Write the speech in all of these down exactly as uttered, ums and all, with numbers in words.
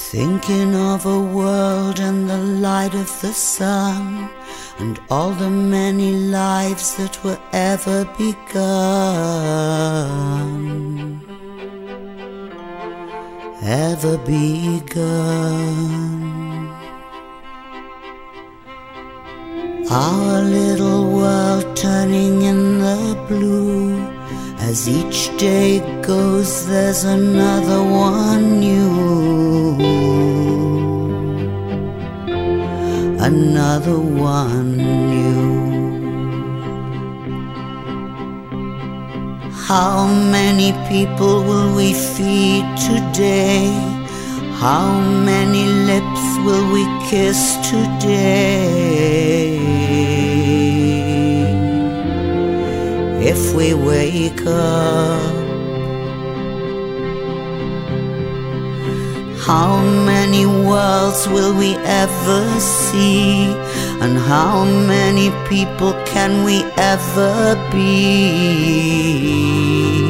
Thinking of a world in the light of the sun, and all the many lives that were ever begun, ever begun. Our little world turning in the blue. As each day goes, there's another one new, another one new. How many people will we feed today? How many lips will we kiss today? If we wake up, how many worlds will we ever see? And how many people can we ever be?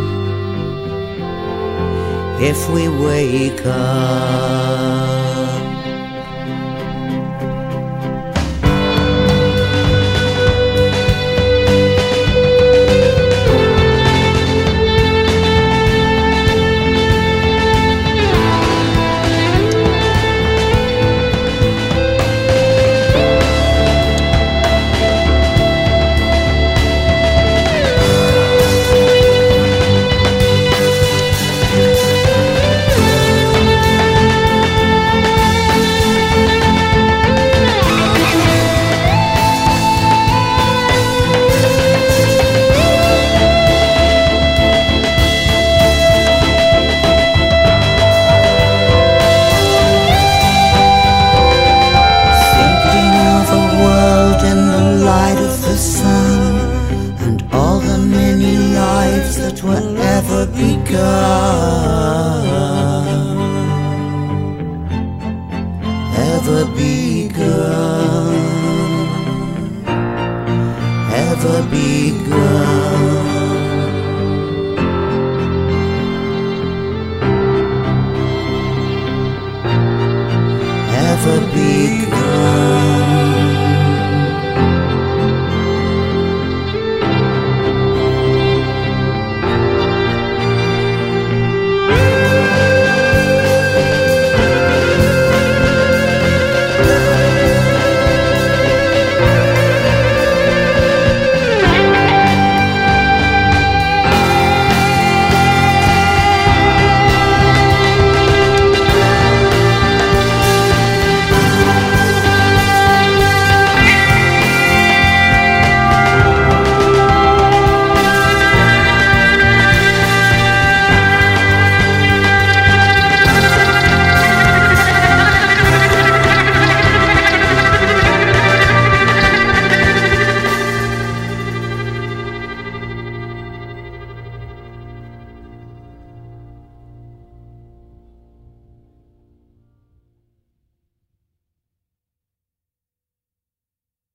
If we wake up. Sun, and all the many lives that were ever begun,